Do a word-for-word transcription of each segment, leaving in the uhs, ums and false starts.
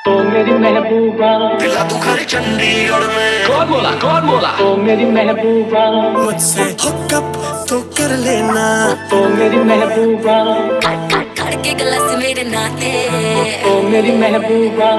ओ मेरी महबूबा दिला तू घर चंडीगढ़ में। कौन बोला कौन बोला ओ मेरी महबूबा मुझसे हुकअप तो कर लेना। ओ मेरी महबूबा खड़ खड़ खड़ के गला से मेरे नाते। ओ मेरी महबूबा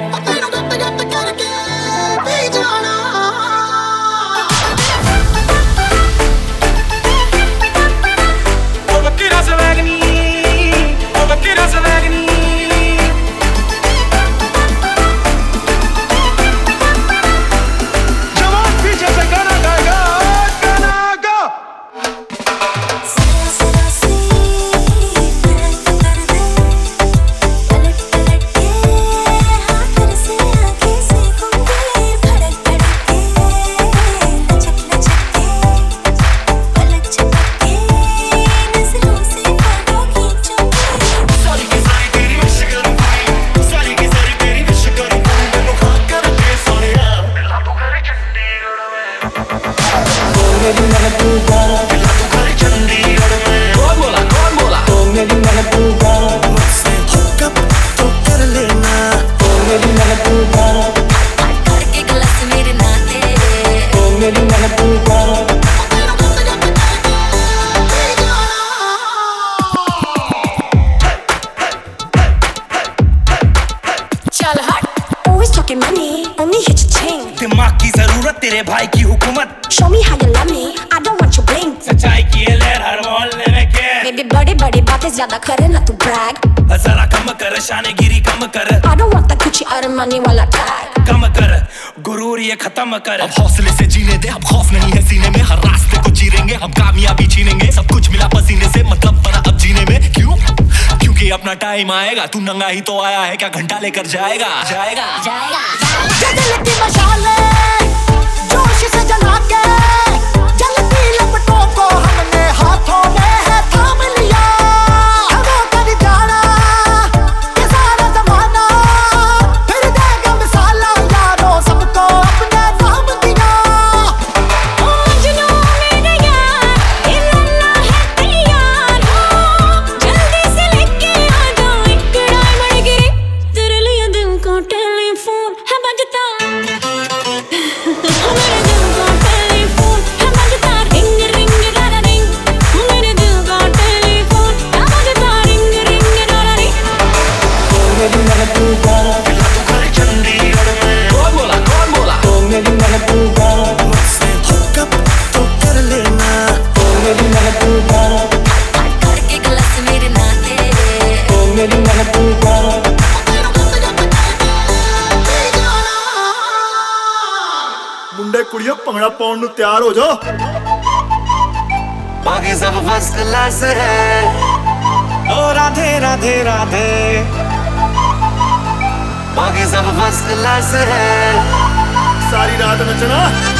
मेरी महबूबा दिला तू घर चंडीगढ़ में। कौन बोला कौन बोला ओ मेरी महबूबा मुझसे हुकअप तो कर लेना। ओ मेरी महबूबा खड़ खड़ के गला से मेरे नाते। ओ मेरी महबूबा चल हट always talking money only hit your chain. दिमाग की जरूरत तेरे भाई की हुकूमत। Show me how you love me I don't want your bling. सच्चाई की ये लहर हर मोहल्ले में के। Baby बड़े बड़े बातें ज्यादा करे ना तू brag. जरा कम कर शानगिरी कम कर। I don't want that Gucci Armani वाला tag. कम कर गुरूर ये खत्म कर। अब हौसले से जीने दे, अब खौफ नहीं है सीने में। हर रास्ते को चीरेंगे, हम कामयाबी छीनेंगे। सब कुछ मिला पसीने से, मतलब बना अब जीने में। क्यों? क्योंकि अपना टाइम आएगा। तू नंगा ही तो आया है, क्या घंटा लेकर जाएगा जाएगा जाएगा जलती मशाले जोश से जला के जलती लपटों को हमने हाथों में है थाम लिया। वो कर जाना ये सारा जमाना फिर देगा मिसाला यारों सबको अपने नाम दिया। ओ जुनू मेरे यार ये लल्ला है तैयार हो। जल्दी से लेके आ जाओ एक डायमंड गिरी। तेरे लिए दिल का टेलीफोन है बजता। मेरे दिल का टेलीफोन है बजता रिंग रिंग डारा रिंग। मेरे दिल का टेलीफोन है बजता रिंग रिंग डारा रिंग। ओ मेरी महबूबा दिला तू घर चंडीगढ़ में। कौन बोला कौन बोला ओ मेरी महबूबा मुझसे हुकअप तो कर लेना। ओ मेरी महबूबा खड़ खड़ के गला से मेरे नाते। ओ मेरी महबूबा मुंडे कुड़ियों पंगड़ा पाउन नु तैयार हो जाओ। बाकी सब फर्स्ट क्लास है। ओ राधे राधे राधे बाकी सब फर्स्ट क्लास है। सारी रात नचना।